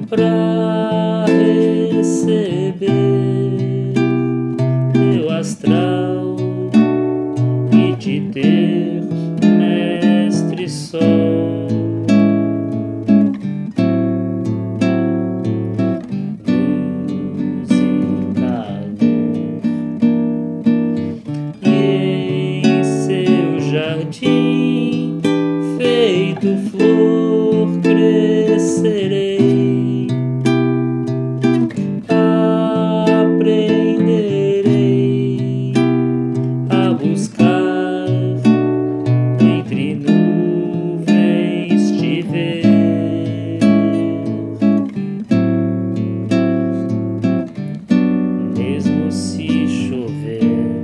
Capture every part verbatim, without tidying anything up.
pra receber teu astral e te ter, mestre sol. Luz e calor, e em seu jardim feito flor crescerei. Aprenderei a buscar entre nuvens te ver, mesmo se chover.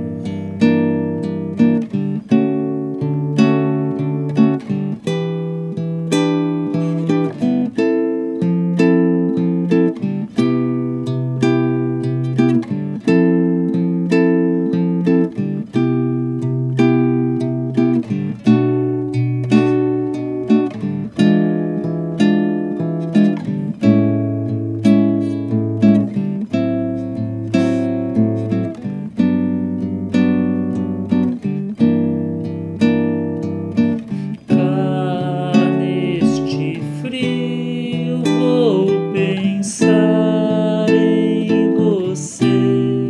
Vou pensar em você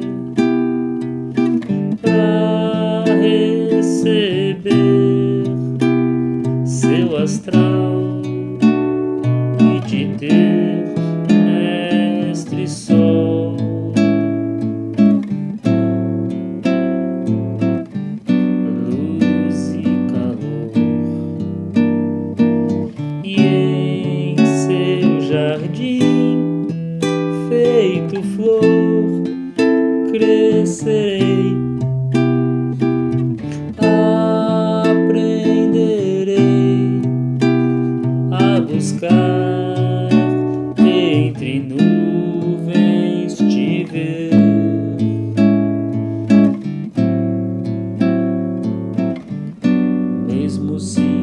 pra receber seu astral e te ter, mestre sol. Luz e calor, e em seu jardim feito flor crescerei. Aprenderei a buscar entre nuvens te ver, mesmo se